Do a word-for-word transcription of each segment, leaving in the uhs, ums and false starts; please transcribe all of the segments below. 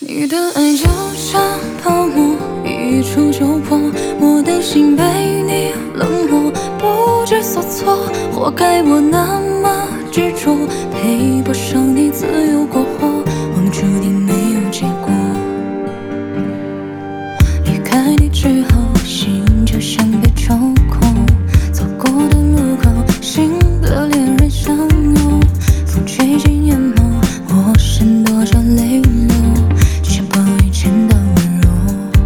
你的爱就像泡沫，一触就破，我的心被你冷落，不知所措，活该我那么执着，配不上你自由过活，我们注定没有结果。离开你之后，心就像被抽空，走过的路口，新的恋人相拥，风吹进眼眸，我闪躲着泪流，就像不以前的温柔。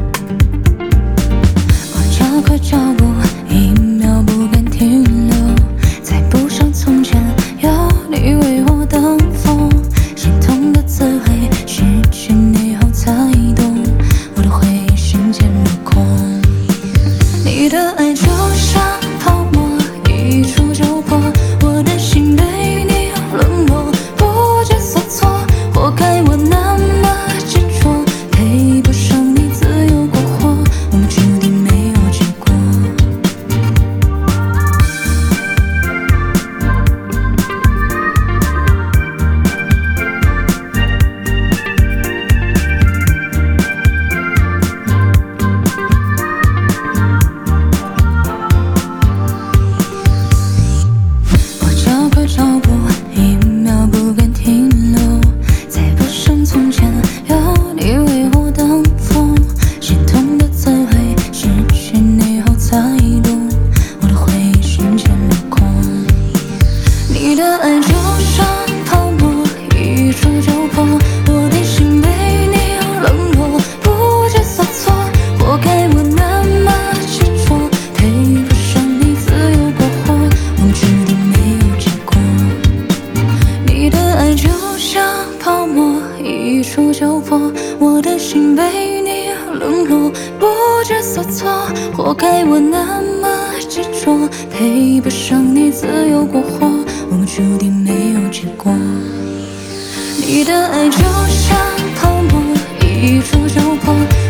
我加快脚步，一秒不敢停留，再不像从前有你为我等风，心痛的滋味，失去你后才懂，我的回忆瞬间落空。你的爱就像泡沫，一触就破，我的心被你冷落，不知所措，活该我那么执着，配不上你自由过活，我们注定没有结果。我加快脚步，一秒不敢停留，再不像从前有你为我等风，心痛的滋味，失去你后才懂，我的回忆瞬间落空。你的爱就像泡沫，一触就破，我的心被你冷落，不知所措，活该我那么执着，配不上你自由过活，我们注定没有结果。你的爱就像泡沫，一触就破，我的心被你冷落，不知所措，活该我那么执着，配不上你自由过活，我们注定没有结果。你的爱就像泡沫，一触就破。